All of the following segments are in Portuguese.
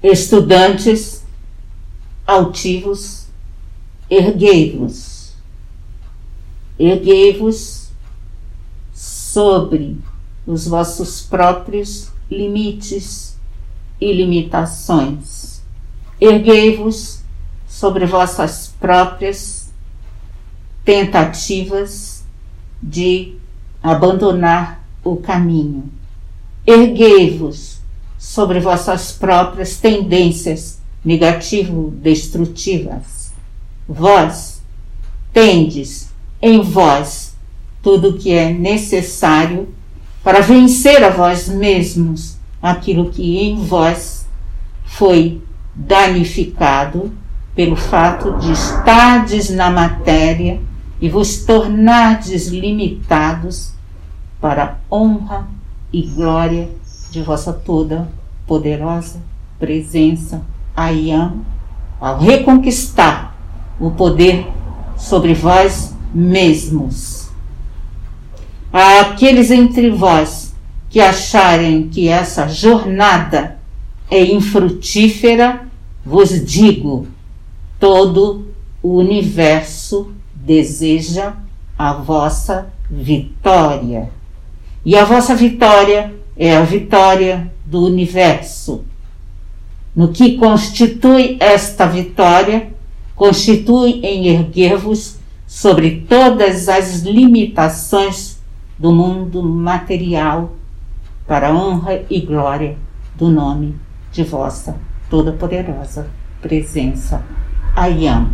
Estudantes altivos, erguei-vos. Erguei-vos sobre os vossos próprios limites e limitações. Erguei-vos sobre vossas próprias tentativas de abandonar o caminho. Erguei-vos sobre vossas próprias tendências negativo-destrutivas. Vós tendes em vós tudo o que é necessário para vencer a vós mesmos aquilo que em vós foi danificado pelo fato de estardes na matéria e vos tornardes limitados para a honra e glória de vossa toda poderosa presença Ayam, ao reconquistar o poder sobre vós mesmos. Àqueles entre vós que acharem que essa jornada é infrutífera, vos digo, todo o universo deseja a vossa vitória. E a vossa vitória é a vitória do universo. No que constitui esta vitória, constitui em erguer-vos sobre todas as limitações do mundo material, para a honra e glória do nome de vossa toda-poderosa presença Ayam.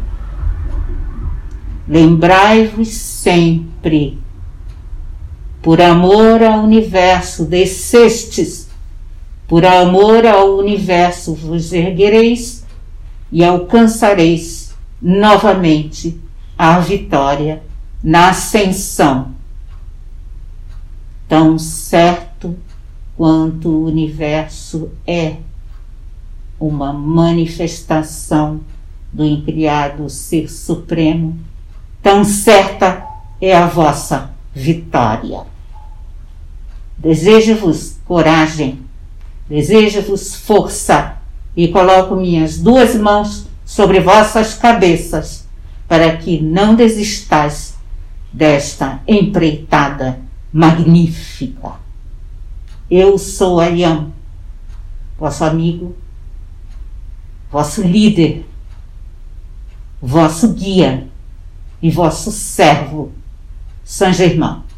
Lembrai-vos sempre, por amor ao universo descestes, por amor ao universo vos erguereis e alcançareis novamente a vitória na ascensão. Tão certo quanto o universo é uma manifestação do incriado Ser Supremo, tão certa é a vossa vitória. Desejo-vos coragem, desejo-vos força e coloco minhas duas mãos sobre vossas cabeças para que não desistais desta empreitada magnífica. Eu sou Ayam, vosso amigo, vosso líder, vosso guia e vosso servo, Saint Germain.